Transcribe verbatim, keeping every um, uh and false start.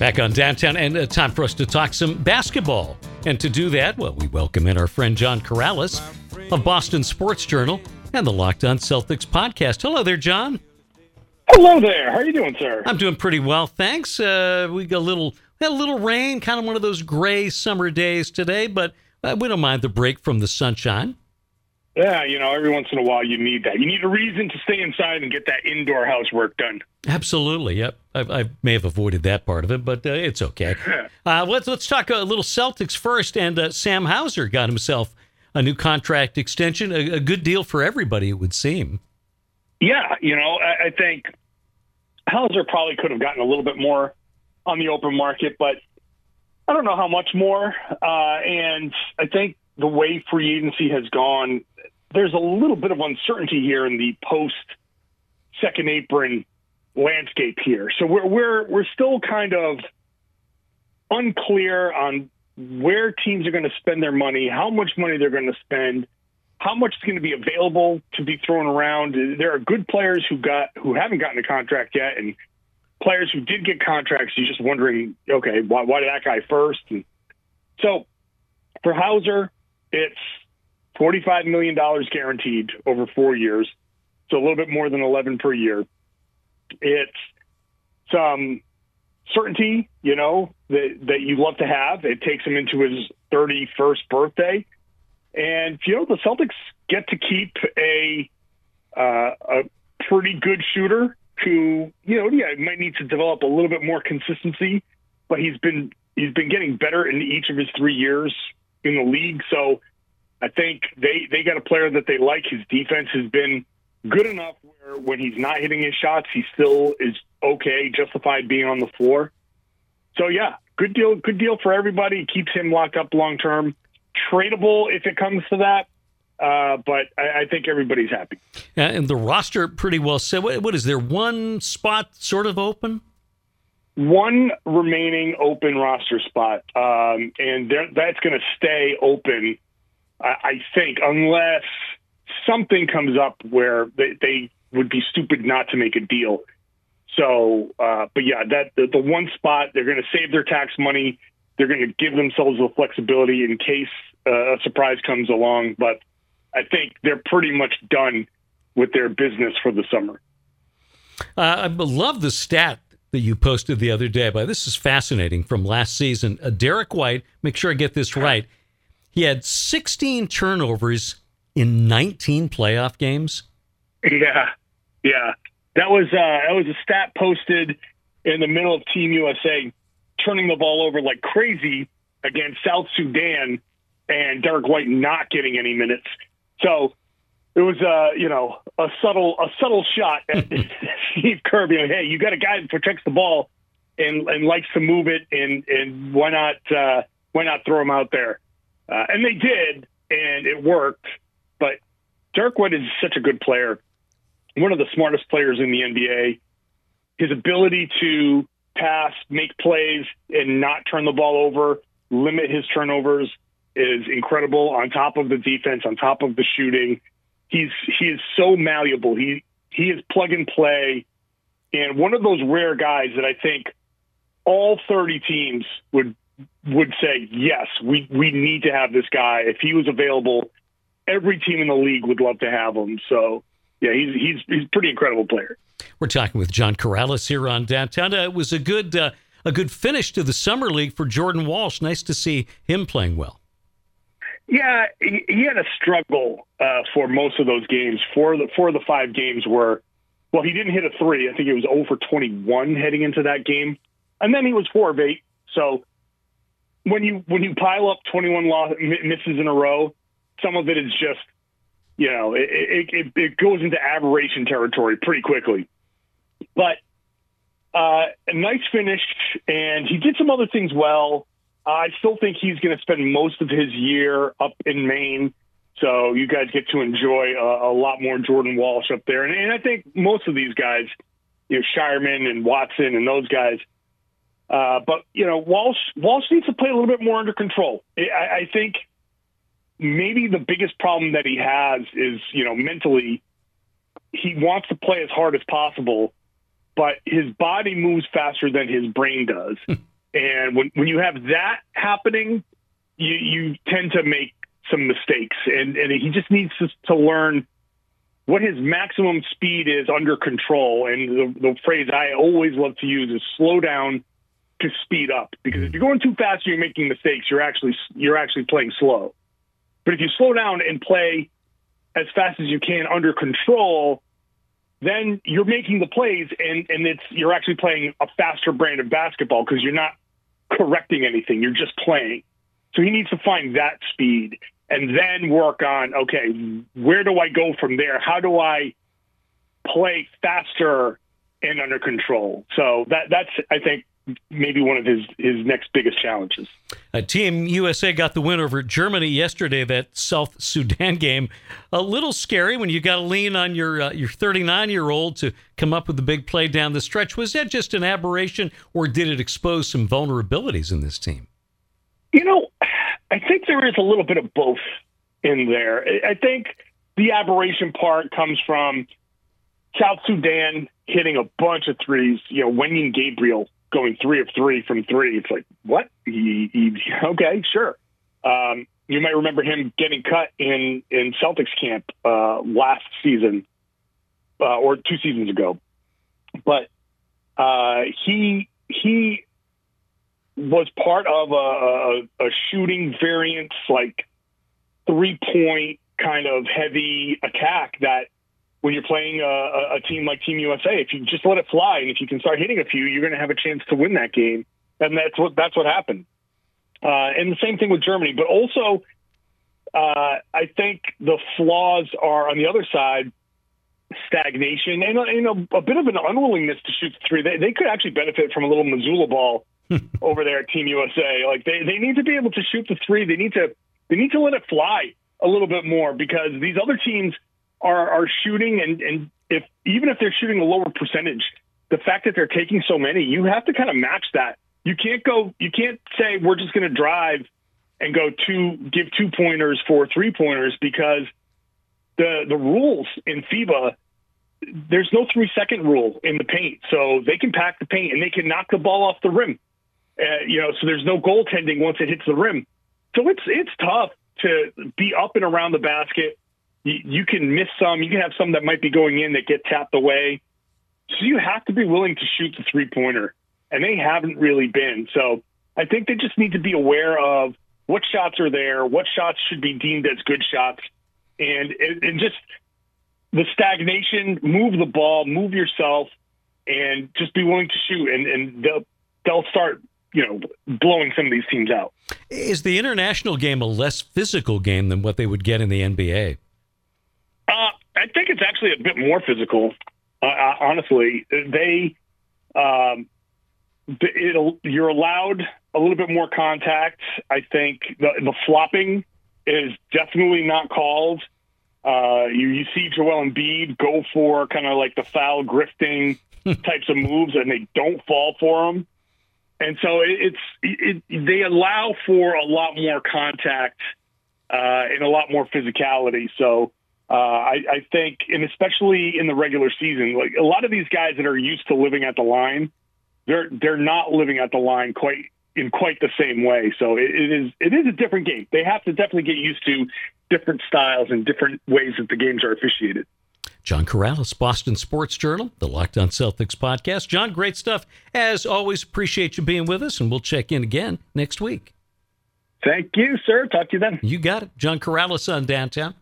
Back on Downtown, and uh, time for us to talk some basketball. And to do that, well, we welcome in our friend John Karalis of Boston Sports Journal and the Locked On Celtics podcast. Hello there, John. Hello there. How are you doing, sir? I'm doing pretty well, thanks. Uh, we got a little, had a little rain, kind of one of those gray summer days today, but uh, we don't mind the break from the sunshine. Yeah, you know, every once in a while you need that. You need a reason to stay inside and get that indoor housework done. Absolutely, yep. I, I may have avoided that part of it, but uh, it's okay. uh, let's let's talk a little Celtics first. And uh, Sam Hauser got himself a new contract extension, a, a good deal for everybody, it would seem. Yeah, you know, I, I think Hauser probably could have gotten a little bit more on the open market, but I don't know how much more. Uh, and I think the way free agency has gone, there's a little bit of uncertainty here in the post second apron landscape here. So we're we're we're still kind of unclear on where teams are going to spend their money, how much money they're going to spend, how much is going to be available to be thrown around. There are good players who got who haven't gotten a contract yet, and players who did get contracts. You're just wondering, okay, why, why did that guy first? And so for Hauser, it's forty-five million dollars guaranteed over four years, so a little bit more than eleven per year. It's some certainty, you know, that, that you love to have. It takes him into his thirty-first birthday. And, you know, the Celtics get to keep a uh, a pretty good shooter who, you know, yeah, might need to develop a little bit more consistency, but he's been he's been getting better in each of his three years in the league. So I think they, they got a player that they like. His defense has been good enough where when he's not hitting his shots, he still is okay, justified being on the floor. So, yeah, good deal good deal for everybody. Keeps him locked up long-term. Tradable if it comes to that, uh, but I, I think everybody's happy. Uh, and the roster pretty well set. What, what is there, one spot sort of open? One remaining open roster spot, um, and that's going to stay open, I, I think, unless something comes up where they, they would be stupid not to make a deal. So, uh, but yeah, that the, the one spot, they're going to save their tax money. They're going to give themselves the flexibility in case uh, a surprise comes along. But I think they're pretty much done with their business for the summer. Uh, I love the stat that you posted the other day, but this is fascinating from last season. Uh, Derek White, make sure I get this right, he had sixteen turnovers in nineteen playoff games. Yeah, yeah. That was uh, that was a stat posted in the middle of Team U S A, turning the ball over like crazy against South Sudan, and Derek White not getting any minutes. So it was, uh, you know, a subtle a subtle shot at Steve Kerr being, hey, you got a guy that protects the ball and, and likes to move it, and and why not uh, why not throw him out there? Uh, and they did, and it worked. But Derek White is such a good player, one of the smartest players in the N B A. His ability to pass, make plays, and not turn the ball over, limit his turnovers is incredible. On top of the defense, on top of the shooting, he's he is so malleable. He he is plug and play, and one of those rare guys that I think all thirty teams would would say, yes, we we need to have this guy. If he was available, every team in the league would love to have him. So yeah, he's he's he's a pretty incredible player. We're talking with John Karalis here on Downtown. Uh, it was a good uh, a good finish to the summer league for Jordan Walsh. Nice to see him playing well. Yeah, he, he had a struggle uh, for most of those games. Four of the four of the five games were, well, he didn't hit a three. I think it was zero for twenty-one heading into that game, and then he was four of eight. So when you when you pile up twenty-one loss, misses in a row, some of it is just, you know, it, it, it goes into aberration territory pretty quickly. But uh, a nice finish, and he did some other things well. I still think he's going to spend most of his year up in Maine, so you guys get to enjoy a, a lot more Jordan Walsh up there. And, and I think most of these guys, you know, Shireman and Watson and those guys, uh, but, you know, Walsh, Walsh needs to play a little bit more under control. I, I think maybe the biggest problem that he has is, you know, mentally, he wants to play as hard as possible, but his body moves faster than his brain does. And when, when you have that happening, you, you tend to make some mistakes. And, and he just needs to, to learn what his maximum speed is under control. And the, the phrase I always love to use is slow down to speed up. Because if you're going too fast and you're making mistakes, you're actually you're actually playing slow. But if you slow down and play as fast as you can under control, then you're making the plays, and, and it's you're actually playing a faster brand of basketball because you're not correcting anything. You're just playing. So he needs to find that speed and then work on, okay, where do I go from there? How do I play faster and under control? So that that's, I think, maybe one of his, his next biggest challenges. Uh, Team U S A got the win over Germany yesterday, that South Sudan game. A little scary when you got to lean on your uh, your thirty-nine-year-old to come up with the big play down the stretch. Was that just an aberration, or did it expose some vulnerabilities in this team? You know, I think there is a little bit of both in there. I think the aberration part comes from South Sudan hitting a bunch of threes. You know, Wenyen Gabriel going three of three from three. It's like, what? He, he, okay, sure. Um, you might remember him getting cut in, in Celtics camp uh, last season uh, or two seasons ago. But uh, he he was part of a, a, a shooting variance, like three-point kind of heavy attack that when you're playing a, a team like Team U S A, if you just let it fly and if you can start hitting a few, you're going to have a chance to win that game. And that's what that's what happened. Uh, and the same thing with Germany. But also, uh, I think the flaws are on the other side, stagnation and you know, a bit of an unwillingness to shoot the three. They, they could actually benefit from a little Missoula ball over there at Team U S A. Like they, they need to be able to shoot the three. They need to they need to let it fly a little bit more because these other teams are are shooting, and, and if even if they're shooting a lower percentage, the fact that they're taking so many, you have to kind of match that. You can't go, you can't say we're just going to drive and go two, give two pointers for three pointers because the the rules in FIBA, there's no three second rule in the paint, so they can pack the paint and they can knock the ball off the rim. Uh, you know, so there's no goaltending once it hits the rim. So it's it's tough to be up and around the basket. You, you can miss some. You can have some that might be going in that get tapped away. So you have to be willing to shoot the three-pointer, and they haven't really been. So I think they just need to be aware of what shots are there, what shots should be deemed as good shots, and, and just the stagnation, move the ball, move yourself, and just be willing to shoot, and, and they'll, they'll start you know, blowing some of these teams out. Is the international game a less physical game than what they would get in the N B A? Uh, I think it's actually a bit more physical. Uh, honestly, they, um, it'll, you're allowed a little bit more contact. I think the, the flopping is definitely not called. Uh, you, you see Joel Embiid go for kind of like the foul grifting types of moves, and they don't fall for them. And so it, it's it, they allow for a lot more contact uh, and a lot more physicality. So uh, I, I think, and especially in the regular season, like a lot of these guys that are used to living at the line, they're they're not living at the line quite in quite the same way. So it, it is it is a different game. They have to definitely get used to different styles and different ways that the games are officiated. John Karalis, Boston Sports Journal, the Locked On Celtics podcast. John, great stuff. As always, appreciate you being with us, and we'll check in again next week. Thank you, sir. Talk to you then. You got it. John Karalis on Downtown.